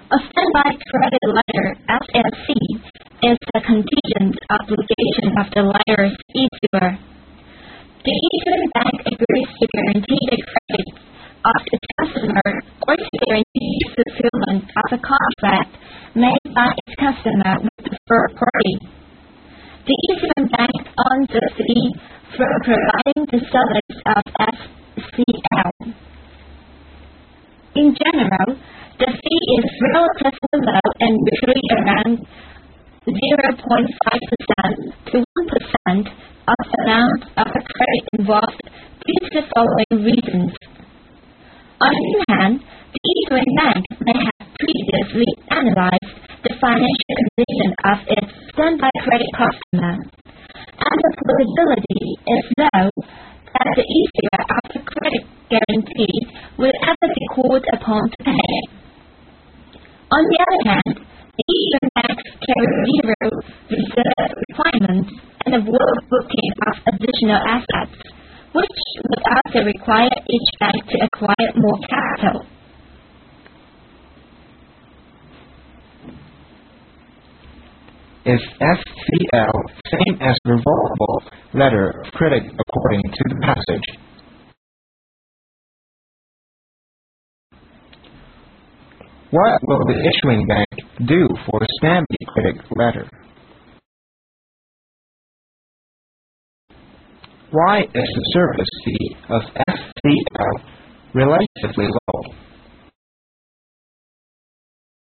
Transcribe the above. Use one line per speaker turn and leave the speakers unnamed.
A standby credit letter, SSC, is the contingent obligation of the letter's issuer. The issuing bank agrees to guarantee the credit of its customer or to guarantee the fulfillment of a contract made by its customer with the third party. The issuing bank earns a fee for providing the service of SCL. In general, the fee is relatively low and usually around 0.5% to 1% of the amount of the credit involved due to the following reasons. On the other hand, the issuing bank may have previously analyzed the financial condition of its standby credit customer, and the probability is low that the issuer of the credit guarantee will ever be called upon to pay. On the other hand, the issuing banks carry zero reserve requirements and avoid booking of additional assets, which would also require each bank to acquire more capital.
Is SCL same as revocable letter of credit according to the passage? What will the issuing bank do for a standby credit letter? Why is the service fee of SCL relatively low?